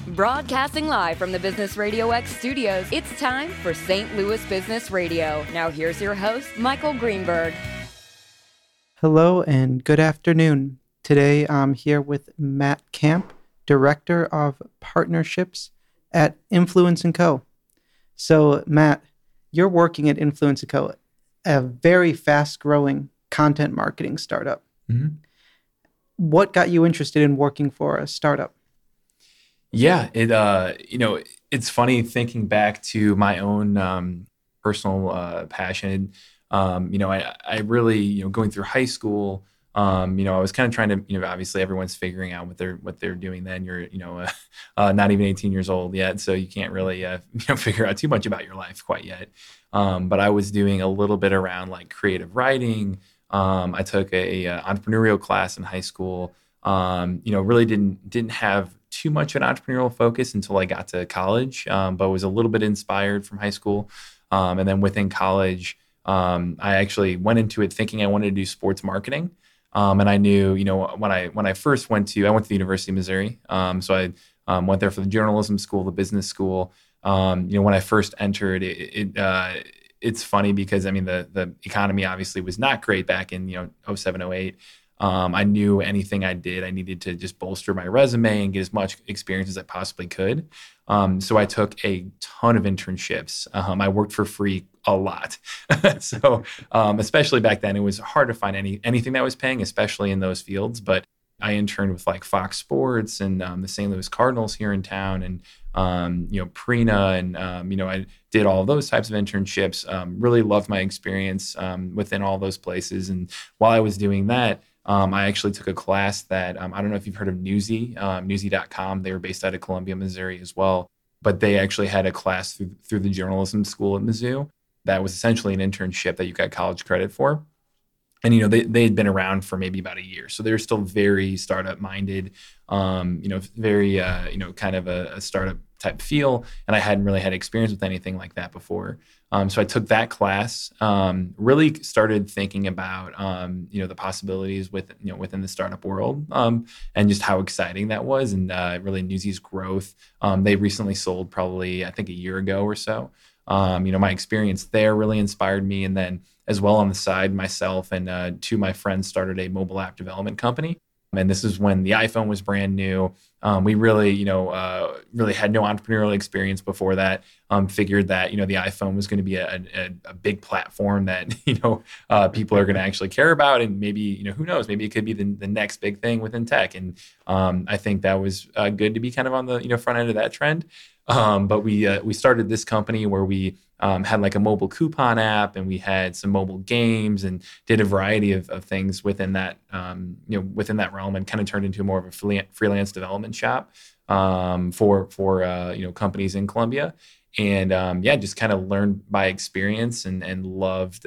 Broadcasting live from the Business Radio X studios, it's time for St. Louis Business Radio. Now here's your host, Michael Greenberg. Hello and good afternoon. Today I'm here with Matt Camp, Director of Partnerships at Influence & Co. So Matt, you're working at Influence & Co., a very fast-growing content marketing startup. Mm-hmm. What got you interested in working for a startup? Yeah, it's funny thinking back to my own personal passion. I really, going through high school, I was kind of trying to, obviously everyone's figuring out what they're doing then. You're, not even 18 years old yet, so you can't really, figure out too much about your life quite yet. But I was doing a little bit around like creative writing. I took a entrepreneurial class in high school. Really didn't have too much of an entrepreneurial focus until I got to college, but was a little bit inspired from high school. And then within college, I actually went into it thinking I wanted to do sports marketing. And I knew, when I first I went to the University of Missouri. So I went there for the journalism school, the business school. When I first entered, it's funny because the economy obviously was not great back in 07, 08. I knew anything I did, I needed to just bolster my resume and get as much experience as I possibly could. So I took a ton of internships. I worked for free a lot. So especially back then, it was hard to find anything that was paying, especially in those fields. But I interned with like Fox Sports and the St. Louis Cardinals here in town, and Prina, and I did all of those types of internships. Really loved my experience within all those places. And while I was doing that, I actually took a class that I don't know if you've heard of Newsy, Newsy.com. They were based out of Columbia, Missouri as well. But they actually had a class through the journalism school at Mizzou that was essentially an internship that you got college credit for. And, they had been around for maybe about a year. So they were still very startup minded, very, kind of a startup type feel. And I hadn't really had experience with anything like that before. So I took that class, really started thinking about, the possibilities within the startup world, and just how exciting that was. And really Newsy's growth. They recently sold probably, I think, a year ago or so. My experience there really inspired me. And then as well on the side, myself and two of my friends started a mobile app development company. And this is when the iPhone was brand new. We really, really had no entrepreneurial experience before that. Figured that, the iPhone was going to be a big platform that, people are going to actually care about. And maybe, who knows, maybe it could be the next big thing within tech. And I think that was good to be kind of on the, front end of that trend. But we started this company where we had like a mobile coupon app, and we had some mobile games and did a variety of things within that, within that realm, and kind of turned into more of a freelance development shop for companies in Columbia. And just kind of learned by experience and loved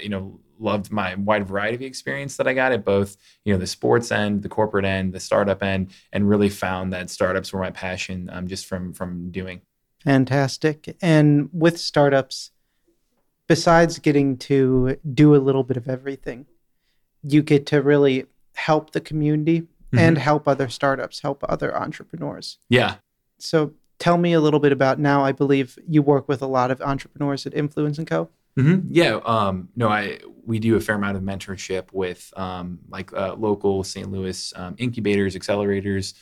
my wide variety of experience that I got at both, the sports end, the corporate end, the startup end, and really found that startups were my passion just from doing. Fantastic. And with startups, besides getting to do a little bit of everything, you get to really help the community and help other startups, help other entrepreneurs. Yeah. So tell me a little bit about now. I believe you work with a lot of entrepreneurs at Influence & Co. Mm-hmm. Yeah. We do a fair amount of mentorship with local St. Louis incubators, accelerators,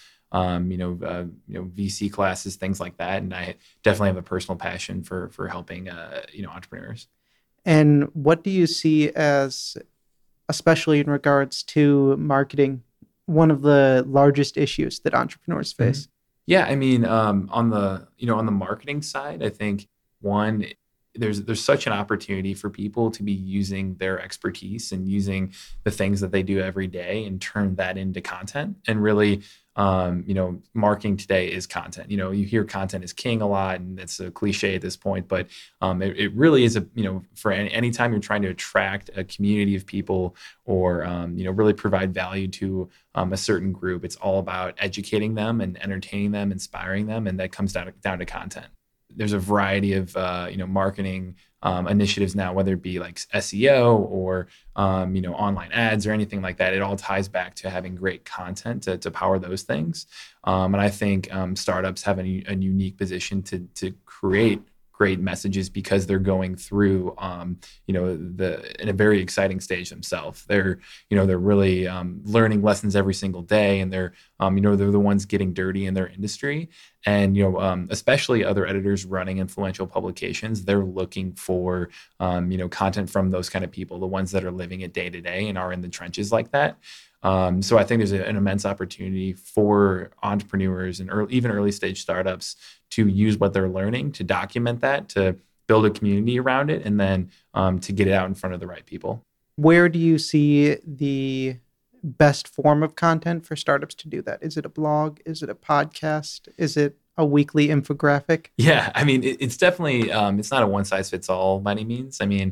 VC classes, things like that. And I definitely have a personal passion for helping, entrepreneurs. And what do you see as, especially in regards to marketing, one of the largest issues that entrepreneurs face? Mm-hmm. Yeah. On the marketing side, I think one, there's such an opportunity for people to be using their expertise and using the things that they do every day and turn that into content. And really, marketing today is content. You hear content is king a lot, and it's a cliche at this point, but it really is for any time you're trying to attract a community of people or, really provide value to a certain group, it's all about educating them and entertaining them, inspiring them. And that comes down to content. there's a variety of marketing initiatives now, whether it be like SEO or online ads or anything like that. It all ties back to having great content to power those things. And I think startups have a unique position to create great messages because they're going through in a very exciting stage themselves. They're really learning lessons every single day, and they're the ones getting dirty in their industry. And especially other editors running influential publications, they're looking for content from those kind of people, the ones that are living it day to day and are in the trenches like that. So I think there's an immense opportunity for entrepreneurs and even early stage startups to use what they're learning, to document that, to build a community around it, and then to get it out in front of the right people. Where do you see the best form of content for startups to do that? Is it a blog? Is it a podcast? Is it a weekly infographic? Yeah, I mean, it's definitely, it's not a one size fits all by any means. I mean,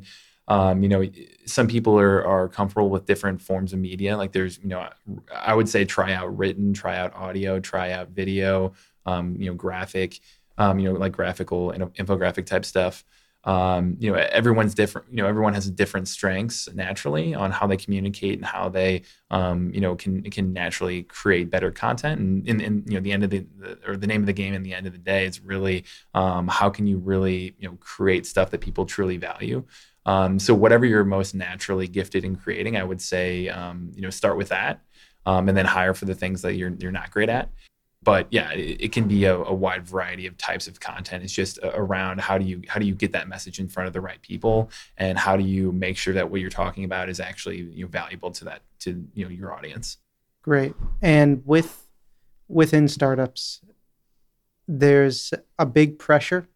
some people are comfortable with different forms of media. Like there's, I would say try out written, try out audio, try out video, graphic, like graphical and infographic type stuff. Everyone's different. Everyone has different strengths naturally on how they communicate and how they, can naturally create better content. And in the end of the name of the game, in the end of the day, it's really how can you really create stuff that people truly value. So whatever you're most naturally gifted in creating, I would say, start with that, and then hire for the things that you're not great at. But yeah, it can be a wide variety of types of content. It's just around how do you get that message in front of the right people, and how do you make sure that what you're talking about is actually valuable to your audience. Great. And within startups, there's a big pressure.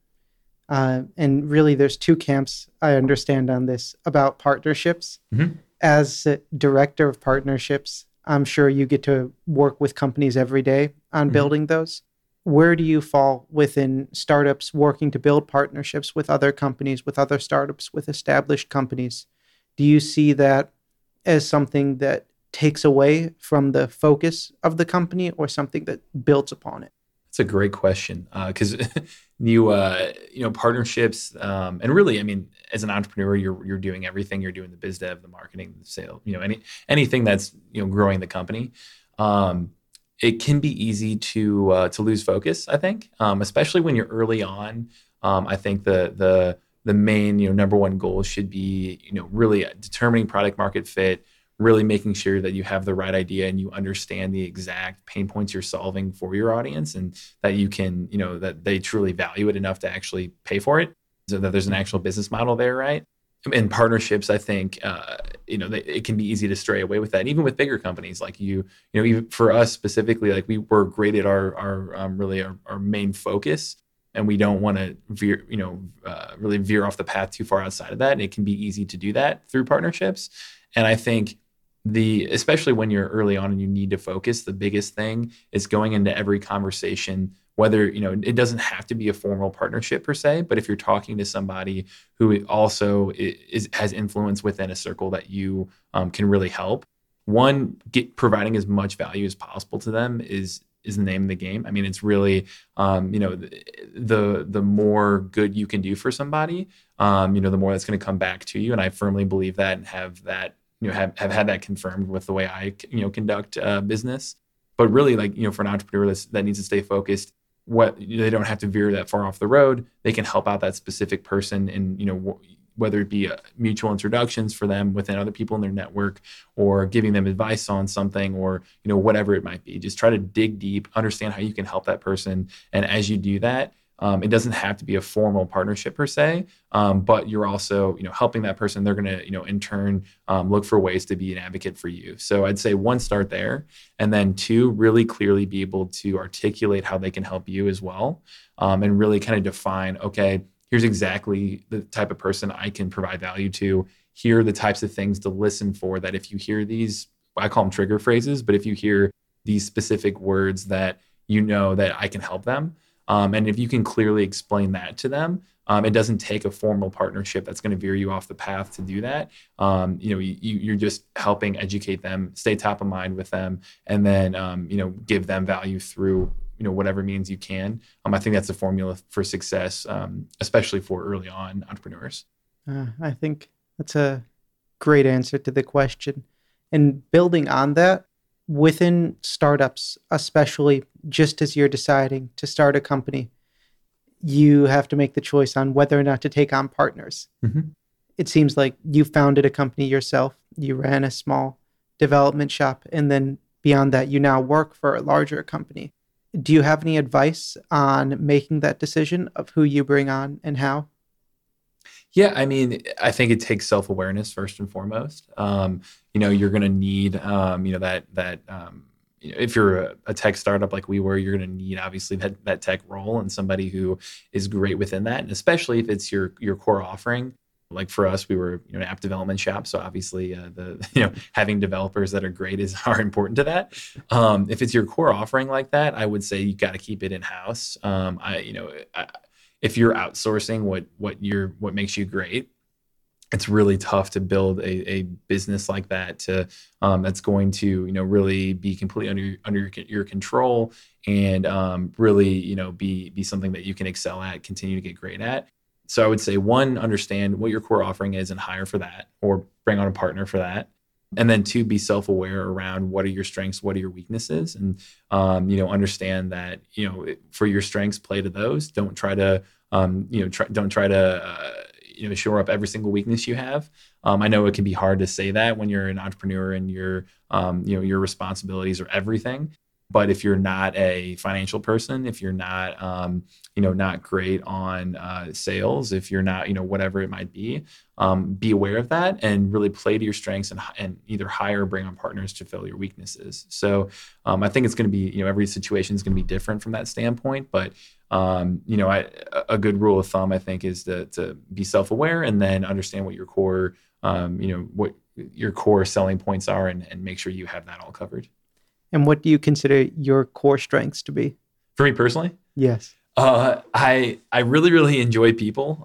And really, there's two camps I understand on this about partnerships. Mm-hmm. As director of partnerships, I'm sure you get to work with companies every day on mm-hmm. building those. Where do you fall within startups working to build partnerships with other companies, with other startups, with established companies? Do you see that as something that takes away from the focus of the company, or something that builds upon it? That's a great question, because partnerships, and really, I mean, as an entrepreneur, you're doing everything. You're doing the biz dev, the marketing, the sale, anything that's growing the company. It can be easy to lose focus, I think, especially when you're early on. I think the main number one goal should be really determining product market fit, really making sure that you have the right idea and you understand the exact pain points you're solving for your audience, and that you can, that they truly value it enough to actually pay for it, so that there's an actual business model there, right? In partnerships, I think, it can be easy to stray away with that, even with bigger companies like even for us specifically, like we're great at our main focus, and we don't want to really veer off the path too far outside of that. And it can be easy to do that through partnerships. And I think especially when you're early on and you need to focus, the biggest thing is going into every conversation, whether, it doesn't have to be a formal partnership per se, but if you're talking to somebody who also has influence within a circle that you can really help, providing as much value as possible to them is the name of the game. I mean, it's really, the more good you can do for somebody, the more that's going to come back to you. And I firmly believe that, and have that, have had that confirmed with the way I, conduct business. But really, like, for an entrepreneur that needs to stay focused, they don't have to veer that far off the road. They can help out that specific person, and whether it be mutual introductions for them within other people in their network, or giving them advice on something, or whatever it might be. Just try to dig deep, understand how you can help that person, and as you do that, it doesn't have to be a formal partnership per se, but you're also, helping that person. They're going to, in turn, look for ways to be an advocate for you. So I'd say one, start there. And then two, really clearly be able to articulate how they can help you as well. And really kind of define, okay, here's exactly the type of person I can provide value to. Here are the types of things to listen for, that if you hear these, I call them trigger phrases, but if you hear these specific words that that I can help them. And if you can clearly explain that to them, it doesn't take a formal partnership that's going to veer you off the path to do that. You're just helping educate them, stay top of mind with them, and then, give them value through, whatever means you can. I think that's a formula for success, especially for early on entrepreneurs. I think that's a great answer to the question. And building on that, within startups, especially just as you're deciding to start a company, you have to make the choice on whether or not to take on partners. Mm-hmm. It seems like you founded a company yourself. You ran a small development shop, and then beyond that, you now work for a larger company. Do you have any advice on making that decision of who you bring on and how? Yeah, I mean, I think it takes self-awareness first and foremost. You're going to need, if you're a tech startup like we were, you're going to need obviously that tech role and somebody who is great within that, and especially if it's your core offering. Like for us, we were an app development shop, so obviously having developers that are great are important to that. If it's your core offering like that, I would say you got to keep it in house. If you're outsourcing what makes you great, it's really tough to build a business like that that's going to really be completely under your control and really be something that you can excel at, continue to get great at. So I would say, one, understand what your core offering is and hire for that, or bring on a partner for that. And then two, be self-aware around what are your strengths, what are your weaknesses, and understand that for your strengths, play to those. Don't try to shore up every single weakness you have. I know it can be hard to say that when you're an entrepreneur and your responsibilities are everything. But if you're not a financial person, if you're not, not great on sales, if you're not, whatever it might be aware of that and really play to your strengths and either hire or bring on partners to fill your weaknesses. So I think it's going to be, every situation is going to be different from that standpoint. But, a good rule of thumb, I think, is to be self-aware and then understand what your core, what your core selling points are and make sure you have that all covered. And what do you consider your core strengths to be? For me personally? Yes. I really, really enjoy people.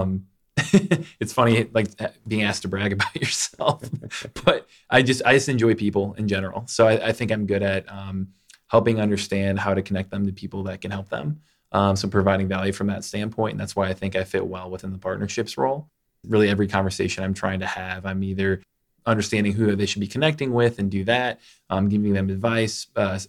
It's funny, like being asked to brag about yourself, but I just enjoy people in general. So I think I'm good at helping understand how to connect them to people that can help them. So providing value from that standpoint. And that's why I think I fit well within the partnerships role. Really every conversation I'm trying to have, I'm either understanding who they should be connecting with and do that, giving them advice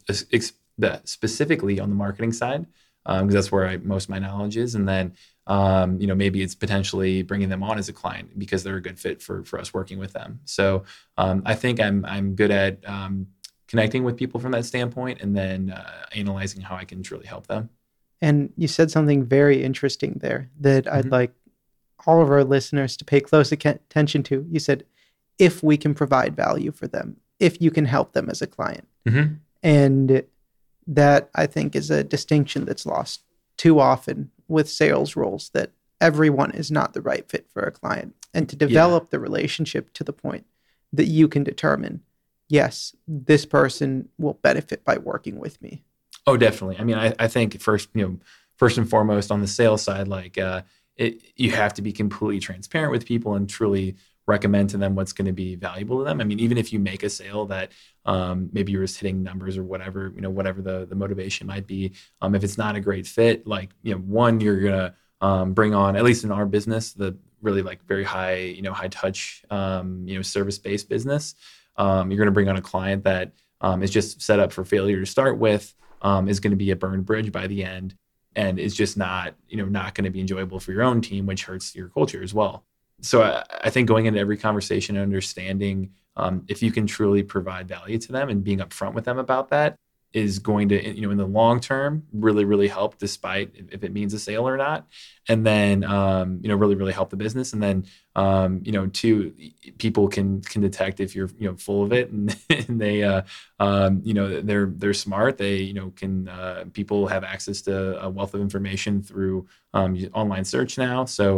specifically on the marketing side, because that's where most of my knowledge is. And then, maybe it's potentially bringing them on as a client because they're a good fit for us working with them. So I think I'm good at connecting with people from that standpoint and then analyzing how I can truly help them. And you said something very interesting there that I'd like all of our listeners to pay close attention to. You said, if we can provide value for them, if you can help them as a client. Mm-hmm. And that, I think, is a distinction that's lost too often with sales roles, that everyone is not the right fit for a client. And to develop the relationship to the point that you can determine, yes, this person will benefit by working with me. Oh, definitely. I mean, I think first and foremost on the sales side, you have to be completely transparent with people and truly recommend to them what's going to be valuable to them. I mean, even if you make a sale that maybe you're just hitting numbers or whatever, whatever the motivation might be, if it's not a great fit, one, you're going to bring on, at least in our business, the really very high, high touch, service-based business. You're going to bring on a client that is just set up for failure to start with, is going to be a burned bridge by the end, and is just not going to be enjoyable for your own team, which hurts your culture as well. So I think going into every conversation and understanding if you can truly provide value to them and being upfront with them about that is going to, in the long term, really, really help, despite if it means a sale or not. And then, really, really help the business. And then, two, people can detect if you're, full of it and, and they, they're smart. They, people have access to a wealth of information through online search now. So,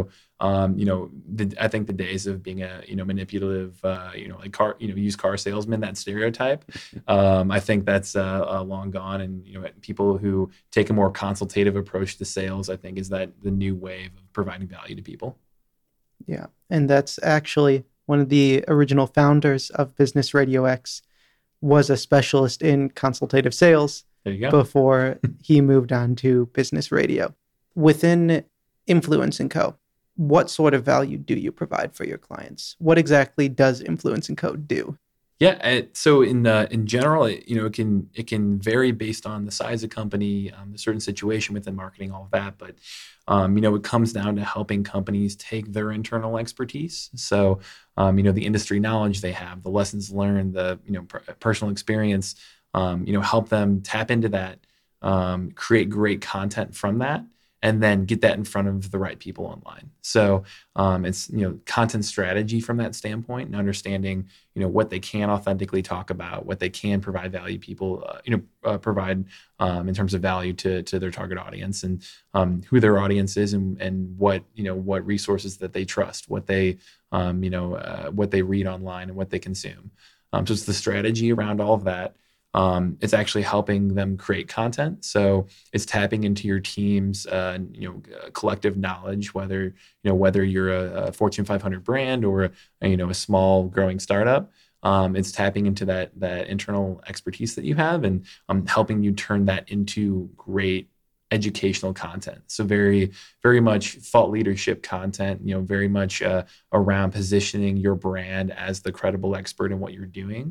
I think the days of being a, manipulative, used car salesman, that stereotype, I think that's long gone. And, people who take a more consultative approach to sales, I think is that the new wave of providing value to people. Yeah. And that's actually one of the original founders of Business Radio X was a specialist in consultative sales. There you go. before he moved on to business radio. Within Influence & Co., what sort of value do you provide for your clients? What exactly does Influence & Co. do? Yeah, so in general, it can vary based on the size of company, the certain situation within marketing, all of that. But it comes down to helping companies take their internal expertise. So the industry knowledge they have, the lessons learned, the personal experience, help them tap into that, create great content from that, and then get that in front of the right people online. So it's content strategy from that standpoint, and understanding what they can authentically talk about, what they can provide value people provide in terms of value to their target audience, and who their audience is, and what resources that they trust, what they what they read online and what they consume. So it's the strategy around all of that. It's actually helping them create content. So it's tapping into your team's, collective knowledge, whether you're a Fortune 500 brand or a small growing startup. It's tapping into that internal expertise that you have, and helping you turn that into great educational content. So very, very much thought leadership content, very much around positioning your brand as the credible expert in what you're doing,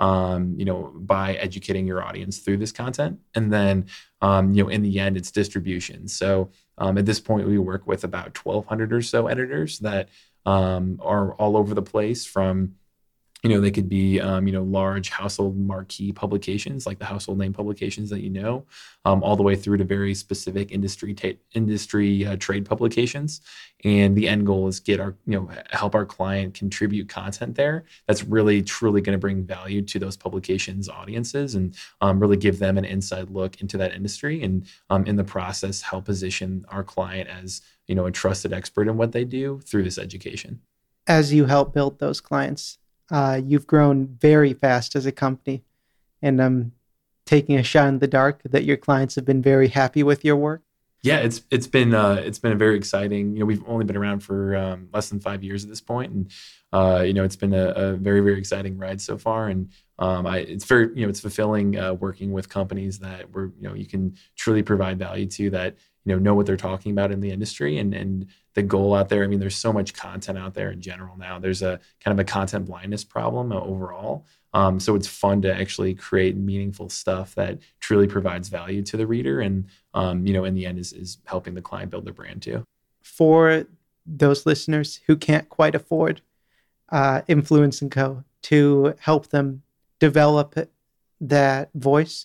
by educating your audience through this content. And then, in the end, it's distribution. So at this point, we work with about 1,200 or so editors that are all over the place, from they could be, large household marquee publications, like the household name publications that all the way through to very specific industry trade publications. And the end goal is help our client contribute content there that's really, truly going to bring value to those publications' audiences, and really give them an inside look into that industry. And in the process, help position our client as, a trusted expert in what they do through this education. As you help build those clients, you've grown very fast as a company, and I'm taking a shot in the dark that your clients have been very happy with your work. Yeah, it's been a very exciting. We've only been around for less than 5 years at this point, and it's been a very, very exciting ride so far. And it's very it's fulfilling working with companies that you can truly provide value to, that know what they're talking about in the industry, and the goal out there. There's so much content out there in general now. There's a kind of a content blindness problem overall. So it's fun to actually create meaningful stuff that truly provides value to the reader, and in the end is helping the client build their brand too. For those listeners who can't quite afford Influence & Co., to help them develop that voice,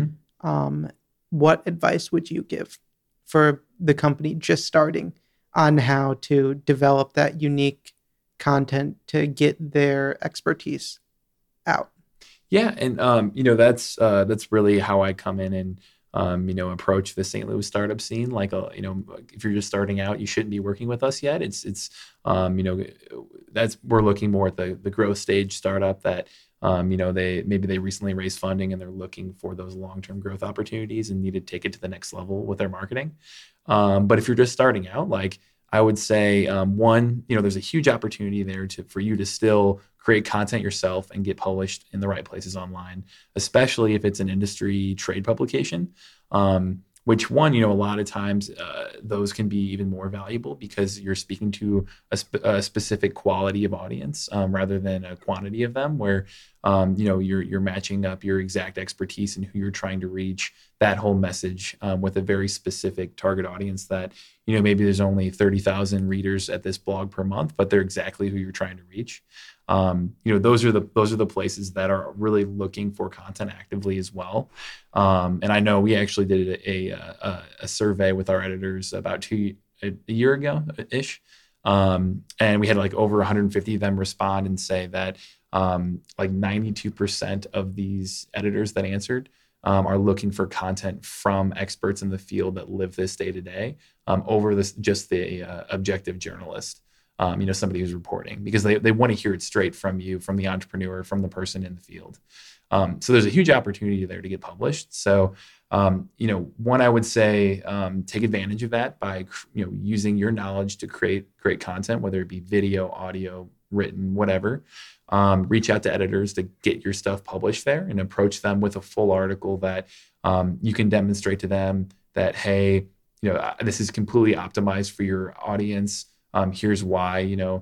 what advice would you give for the company just starting on how to develop that unique content to get their expertise out? Yeah, and that's really how I come in and approach the St. Louis startup scene. Like, if you're just starting out, you shouldn't be working with us yet. We're looking more at the growth stage startup that they recently raised funding, and they're looking for those long-term growth opportunities and need to take it to the next level with their marketing. But if you're just starting out, like, I would say, one, there's a huge opportunity there for you to still create content yourself and get published in the right places online, especially if it's an industry trade publication. Which one, a lot of times those can be even more valuable because you're speaking to a specific quality of audience rather than a quantity of them, where you're matching up your exact expertise and who you're trying to reach, that whole message with a very specific target audience that maybe there's only 30,000 readers at this blog per month, but they're exactly who you're trying to reach. Those are the places that are really looking for content actively as well. And I know we actually did a survey with our editors about a year ago ish. And we had like over 150 of them respond and say that like 92% of these editors that answered are looking for content from experts in the field that live this day to day over the objective journalist. Somebody who's reporting, because they want to hear it straight from you, from the entrepreneur, from the person in the field. So there's a huge opportunity there to get published. So, one, I would say, take advantage of that by, using your knowledge to create great content, whether it be video, audio, written, whatever. Reach out to editors to get your stuff published there, and approach them with a full article that You can demonstrate to them that, hey, this is completely optimized for your audience. Here's why.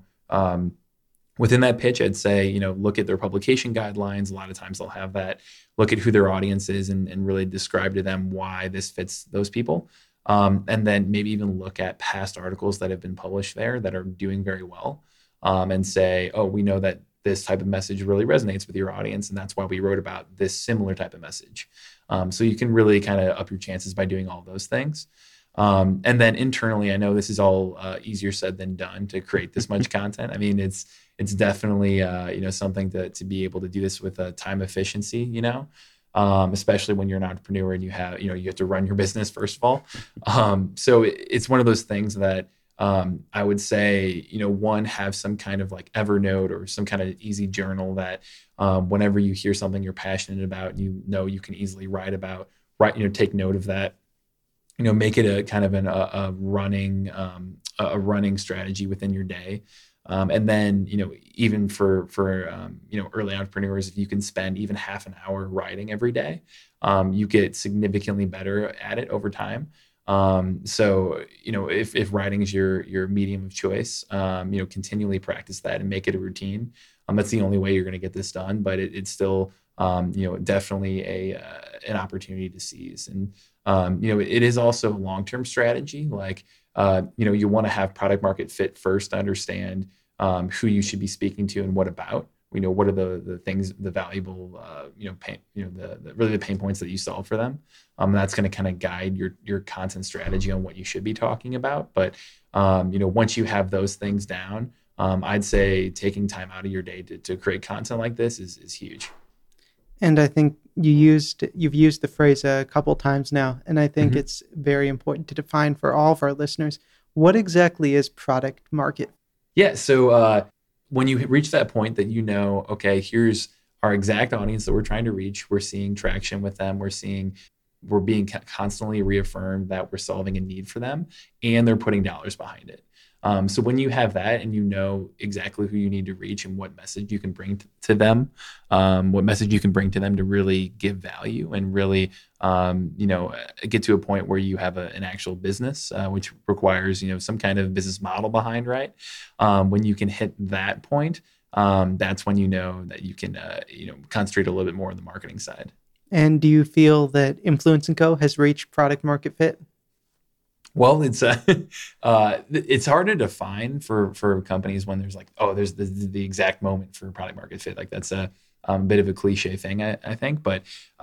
Within that pitch, I'd say, look at their publication guidelines. A lot of times they'll have that. Look at who their audience is and really describe to them why this fits those people. And then maybe even look at past articles that have been published there that are doing very well, and say, oh, we know that this type of message really resonates with your audience, and that's why we wrote about this similar type of message. So you can really kind of up your chances by doing all those things. And then internally, I know this is all easier said than done to create this much content. I mean, it's definitely something to be able to do this with time efficiency. Especially when you're an entrepreneur and you have to run your business first of all. So it's one of those things that I would say, one, have some kind of like Evernote or some kind of easy journal that whenever you hear something you're passionate about, you can easily take note of that. Make it a kind of a running strategy within your day. And then, even for early entrepreneurs, if you can spend even half an hour writing every day, you get significantly better at it over time. So, if writing is your medium of choice, continually practice that and make it a routine. That's the only way you're going to get this done, but it's still, definitely an opportunity to seize. And, it is also a long-term strategy. Like, you want to have product market fit first to understand who you should be speaking to and what about. What are the things, the valuable, the pain points that you solve for them. That's going to kind of guide your content strategy on what you should be talking about. But, once you have those things down, I'd say taking time out of your day to create content like this is huge. And I think you've used the phrase a couple times now, and I think it's very important to define for all of our listeners. What exactly is product market? Yeah. So when you reach that point that okay, here's our exact audience that we're trying to reach. We're seeing traction with them. We're being constantly reaffirmed that we're solving a need for them, and they're putting dollars behind it. So when you have that and you know exactly who you need to reach and what message you can bring to them, to really give value and really, get to a point where you have an actual business, which requires, some kind of business model behind, right? When you can hit that point, that's when that you can, concentrate a little bit more on the marketing side. And do you feel that Influence & Co. has reached product market fit? Well, it's hard to define for companies when there's there's the exact moment for product market fit. Like that's a bit of a cliche thing, I think. But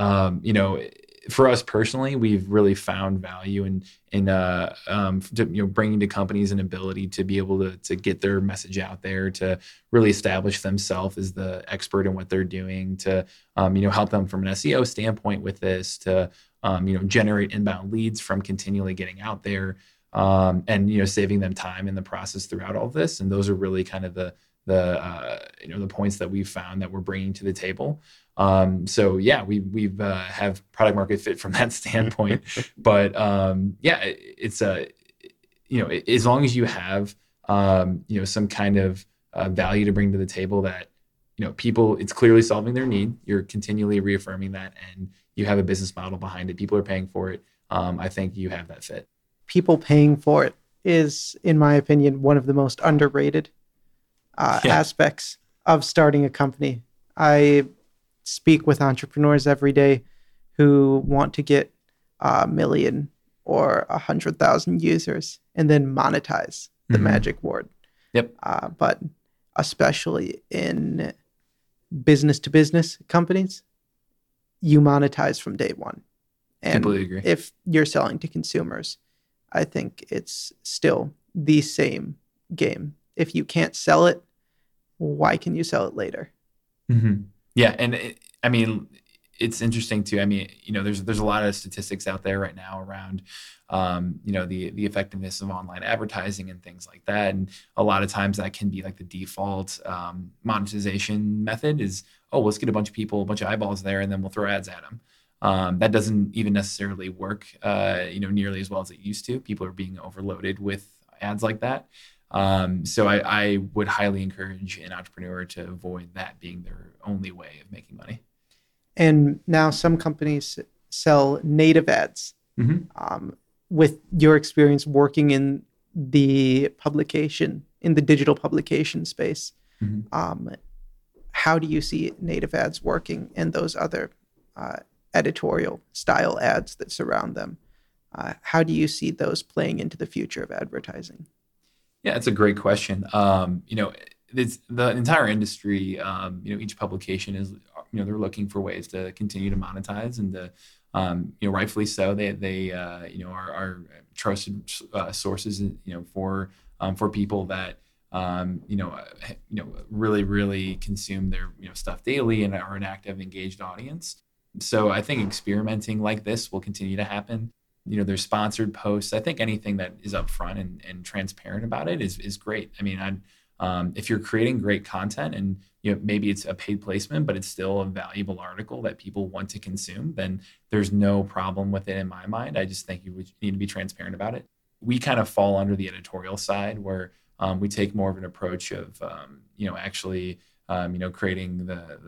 for us personally, we've really found value in bringing to companies an ability to be able to get their message out there, to really establish themselves as the expert in what they're doing, to help them from an SEO standpoint with this, to generate inbound leads from continually getting out there, and saving them time in the process throughout all of this. And those are really kind of the points that we've found that we're bringing to the table. So yeah, we've have product market fit from that standpoint. But it's as long as you have some kind of value to bring to the table that people, it's clearly solving their need. You're continually reaffirming that, and you have a business model behind it. People are paying for it. I think you have that fit. People paying for it is, in my opinion, one of the most underrated aspects of starting a company. I speak with entrepreneurs every day who want to get 1 million or 100,000 users and then monetize the magic word. Yep. But especially in business-to-business companies, you monetize from day one. And completely agree. If you're selling to consumers, I think it's still the same game. If you can't sell it, why can you sell it later? Mm-hmm. Yeah. And it's interesting too. There's a lot of statistics out there right now around, the effectiveness of online advertising and things like that. And a lot of times that can be like the default monetization method is, let's get a bunch of people, a bunch of eyeballs there, and then we'll throw ads at them. That doesn't even necessarily work, nearly as well as it used to. People are being overloaded with ads like that. So I would highly encourage an entrepreneur to avoid that being their only way of making money. And now some companies sell native ads. Mm-hmm. With your experience working in the digital publication space, how do you see native ads working and those other editorial style ads that surround them? How do you see those playing into the future of advertising? Yeah, it's a great question. The entire industry, each publication is, they're looking for ways to continue to monetize and to, rightfully so. They are trusted sources, for people that, really, really consume their, stuff daily and are an active, engaged audience. So I think experimenting like this will continue to happen. There's sponsored posts. I think anything that is upfront and transparent about it is great. I mean, if you're creating great content and maybe it's a paid placement, but it's still a valuable article that people want to consume, then there's no problem with it in my mind. I just think you would need to be transparent about it. We kind of fall under the editorial side where we take more of an approach of actually creating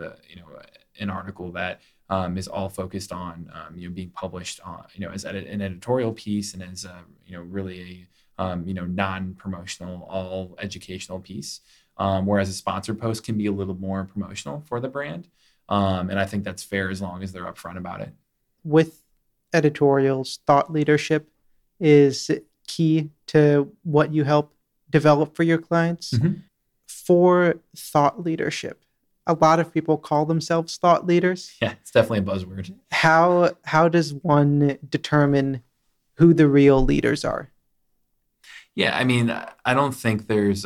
an article that is all focused on being published on as an editorial piece and as really a non-promotional, all educational piece. Whereas a sponsored post can be a little more promotional for the brand, and I think that's fair as long as they're upfront about it. With editorials, thought leadership is key to what you help develop for your clients. Mm-hmm. For thought leadership, a lot of people call themselves thought leaders. Yeah, it's definitely a buzzword. How does one determine who the real leaders are? Yeah, I mean, I don't think there's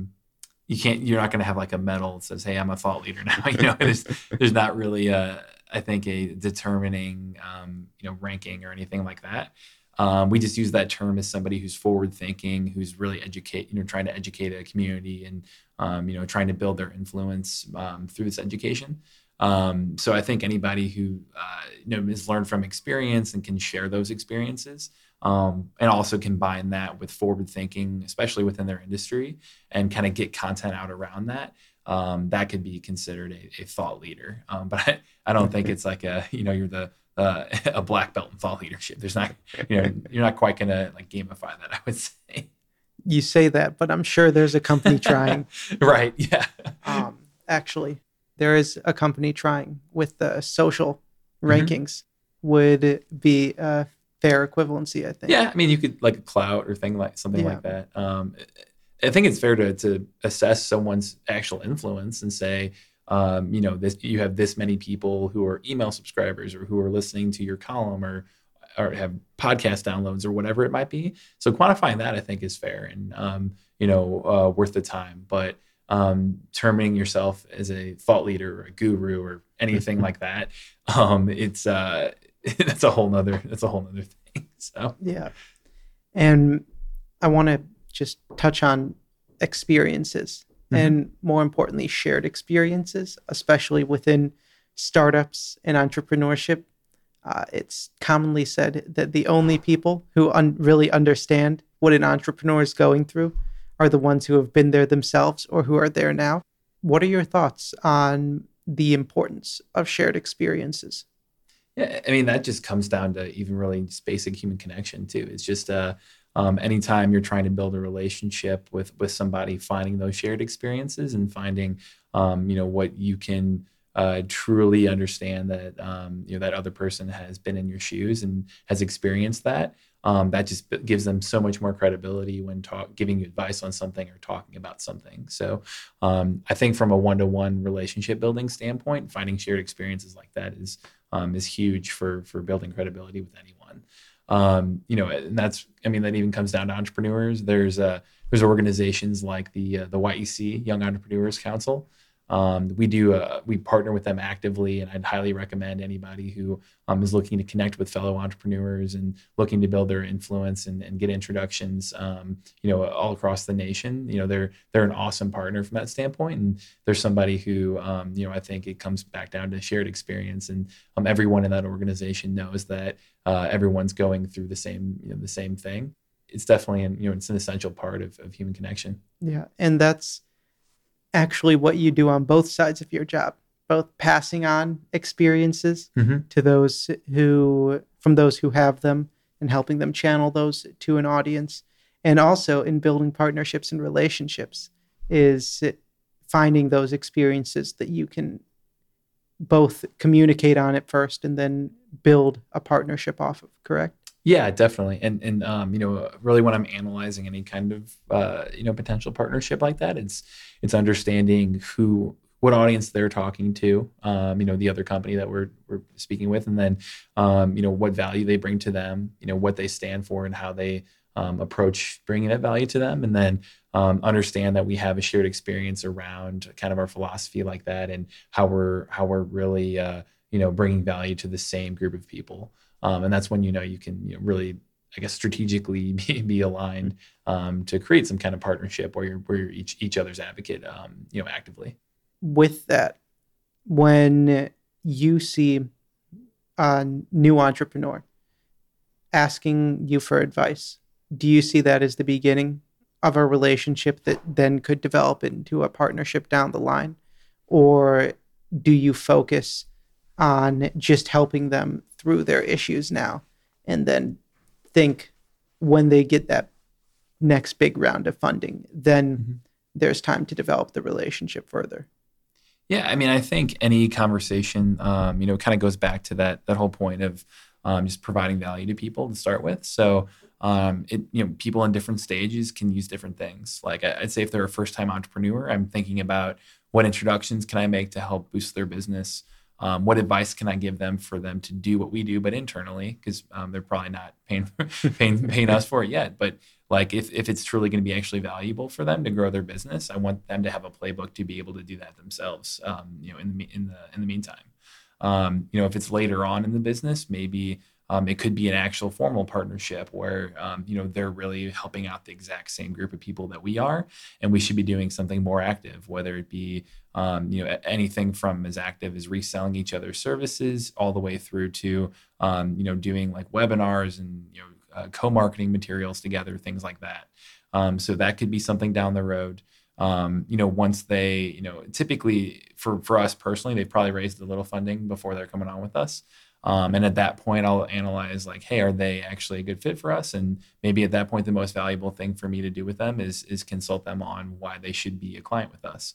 you're not going to have like a medal that says, "Hey, I'm a thought leader now." There's not really I think a determining ranking or anything like that. We just use that term as somebody who's forward thinking, who's really trying to educate a community and trying to build their influence through this education. So I think anybody who has learned from experience and can share those experiences, and also combine that with forward thinking, especially within their industry, and kind of get content out around that, that could be considered a thought leader. But I don't think it's like you're a black belt in thought leadership. There's not, you're not quite gonna like gamify that, I would say. You say that, but I'm sure there's a company trying. Right. Yeah. Actually, there is a company trying with the social rankings. Would be a fair equivalency, I think. Yeah. I mean, you could like a clout or something like that. I think it's fair to assess someone's actual influence and say, you have this many people who are email subscribers or who are listening to your column or have podcast downloads or whatever it might be. So quantifying that, I think, is fair and worth the time. But terming yourself as a thought leader or a guru or anything like that, it's that's a whole nother thing. So yeah, and I want to just touch on experiences. And more importantly, shared experiences, especially within startups and entrepreneurship. It's commonly said that the only people who really understand what an entrepreneur is going through are the ones who have been there themselves or who are there now. What are your thoughts on the importance of shared experiences? Yeah, I mean, that just comes down to even really just basic human connection, too. It's just anytime you're trying to build a relationship with somebody, finding those shared experiences and finding, what you can truly understand that, that other person has been in your shoes and has experienced that. That just gives them so much more credibility when giving you advice on something or talking about something. So I think from a one-to-one relationship building standpoint, finding shared experiences like that is huge for building credibility with anyone. And that even comes down to entrepreneurs. There's organizations like the YEC, Young Entrepreneurs Council. We partner with them actively, and I'd highly recommend anybody who is looking to connect with fellow entrepreneurs and looking to build their influence and get introductions, all across the nation. They're an awesome partner from that standpoint, and there's somebody who, I think it comes back down to shared experience, and everyone in that organization knows that everyone's going through the same thing. It's definitely it's an essential part of human connection. Yeah, and that's actually what you do on both sides of your job, both passing on experiences Mm-hmm. to those who have them and helping them channel those to an audience, and also in building partnerships and relationships is finding those experiences that you can both communicate on at first and then build a partnership off of, correct? Yeah, definitely. And really when I'm analyzing any kind of potential partnership like that, it's understanding what audience they're talking to, the other company that we're speaking with, and then what value they bring to them, what they stand for and how they approach bringing that value to them, and then understand that we have a shared experience around kind of our philosophy like that, and how we're really bringing value to the same group of people. And that's when you can really, I guess, strategically be aligned to create some kind of partnership where you're each other's advocate, actively. With that, when you see a new entrepreneur asking you for advice, do you see that as the beginning of a relationship that then could develop into a partnership down the line? Or do you focus on just helping them through their issues now and then think when they get that next big round of funding, then there's time to develop the relationship further? Yeah, I mean, I think any conversation, kind of goes back to that whole point of just providing value to people to start with. So, people in different stages can use different things. Like I'd say if they're a first-time entrepreneur, I'm thinking about what introductions can I make to help boost their business. What advice can I give them for them to do what we do, but internally, because they're probably not paying us for it yet. But like if it's truly going to be actually valuable for them to grow their business, I want them to have a playbook to be able to do that themselves. In the meantime, if it's later on in the business, maybe it could be an actual formal partnership where they're really helping out the exact same group of people that we are, and we should be doing something more active, whether it be anything from as active as reselling each other's services all the way through to doing like webinars and co-marketing materials together, things like that. So that could be something down the road. Once they, typically for us personally, they've probably raised a little funding before they're coming on with us. And at that point, I'll analyze like, hey, are they actually a good fit for us? And maybe at that point, the most valuable thing for me to do with them is consult them on why they should be a client with us.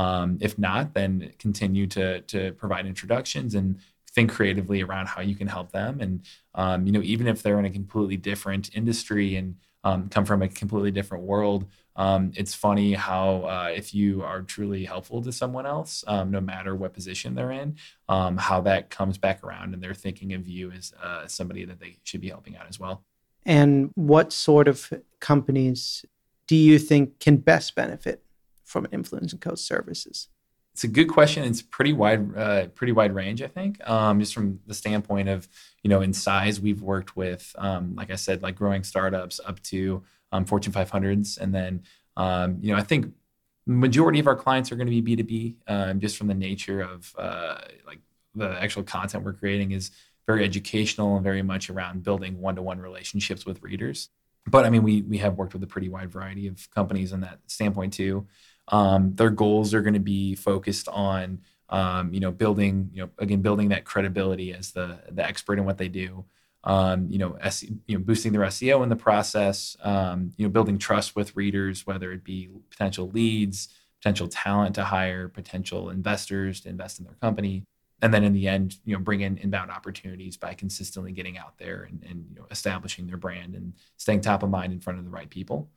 If not, then continue to provide introductions and think creatively around how you can help them. And, even if they're in a completely different industry and come from a completely different world, it's funny how if you are truly helpful to someone else, no matter what position they're in, how that comes back around and they're thinking of you as somebody that they should be helping out as well. And what sort of companies do you think can best benefit from Influence & Co. services? It's a good question. It's pretty wide range, I think. Just from the standpoint of, in size, we've worked with, like I said, like growing startups up to Fortune 500s. And then, I think the majority of our clients are going to be B2B, just from the nature of like the actual content we're creating is very educational and very much around building one-to-one relationships with readers. But I mean, we have worked with a pretty wide variety of companies in that standpoint too. Their goals are going to be focused on, building that credibility as the expert in what they do. Boosting their SEO in the process. Building trust with readers, whether it be potential leads, potential talent to hire, potential investors to invest in their company, and then in the end, bring in inbound opportunities by consistently getting out there and establishing their brand and staying top of mind in front of the right people.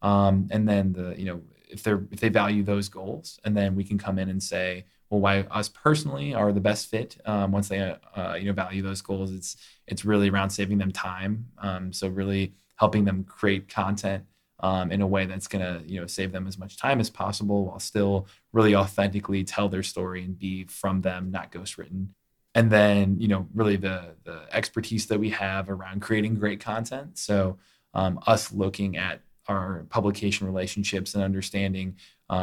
And then if they value those goals, and then we can come in and say, well, why us personally are the best fit. Once they value those goals, it's really around saving them time. So really helping them create content in a way that's going to save them as much time as possible, while still really authentically tell their story and be from them, not ghostwritten. And then really the expertise that we have around creating great content. So us looking at our publication relationships and understanding,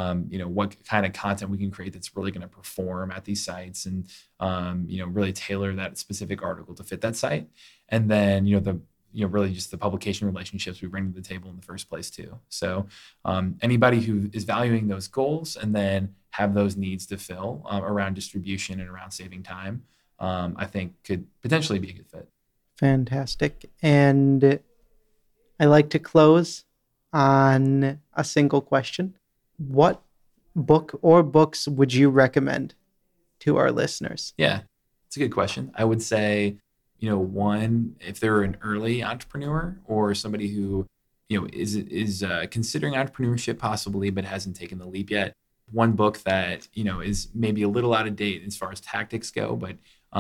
what kind of content we can create that's really going to perform at these sites, and really tailor that specific article to fit that site. And then, really just the publication relationships we bring to the table in the first place too. So anybody who is valuing those goals and then have those needs to fill around distribution and around saving time, I think could potentially be a good fit. Fantastic. And I like to close on a single question. What book or books would you recommend to our listeners? Yeah, it's a good question. I would say, one, if they're an early entrepreneur or somebody who, is considering entrepreneurship possibly, but hasn't taken the leap yet. One book that, is maybe a little out of date as far as tactics go, but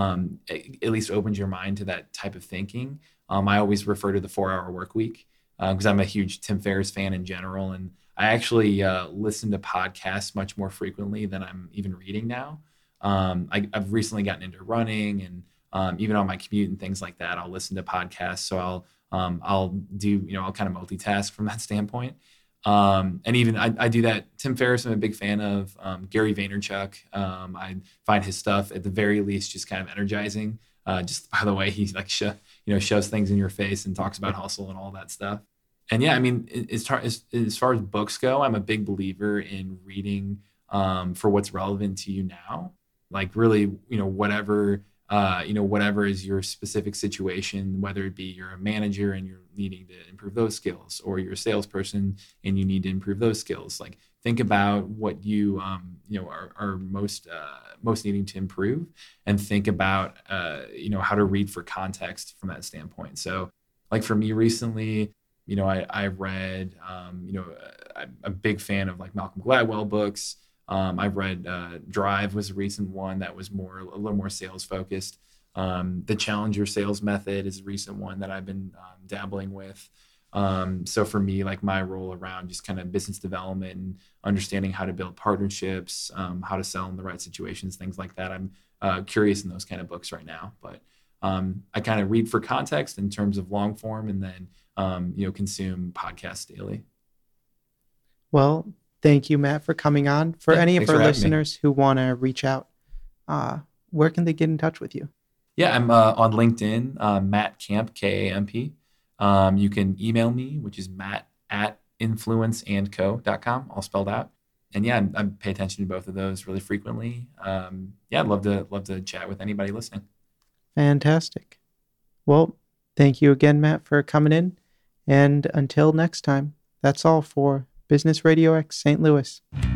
at least opens your mind to that type of thinking. I always refer to the 4-Hour Workweek because I'm a huge Tim Ferriss fan in general. And I actually listen to podcasts much more frequently than I'm even reading now. I've recently gotten into running, and even on my commute and things like that, I'll listen to podcasts. So I'll do, I'll kind of multitask from that standpoint. And even I do that. Tim Ferriss, I'm a big fan of. Gary Vaynerchuk, I find his stuff at the very least just kind of energizing. Just by the way, he shoves things in your face and talks about hustle and all that stuff. And yeah, I mean, as far as books go, I'm a big believer in reading for what's relevant to you now. Like really, whatever is your specific situation, whether it be you're a manager and you're needing to improve those skills, or you're a salesperson and you need to improve those skills. Like think about what you are most needing to improve, and think about how to read for context from that standpoint. So like for me recently, I read I'm a big fan of like Malcolm Gladwell books. I've read Drive was a recent one that was a little more sales focused. The Challenger Sales Method is a recent one that I've been dabbling with. So for me, like my role around just kind of business development and understanding how to build partnerships, how to sell in the right situations, things like that. I'm curious in those kind of books right now, but I kind of read for context in terms of long form, and then consume podcasts daily. Well, thank you, Matt, for coming on. For any of our listeners who want to reach out, where can they get in touch with you? Yeah, I'm on LinkedIn, Matt Camp, Kamp. You can email me, which is matt@influenceandco.com, all spelled out. And yeah, I pay attention to both of those really frequently. I'd love to chat with anybody listening. Fantastic. Well, thank you again, Matt, for coming in. And until next time, that's all for Business Radio X St. Louis.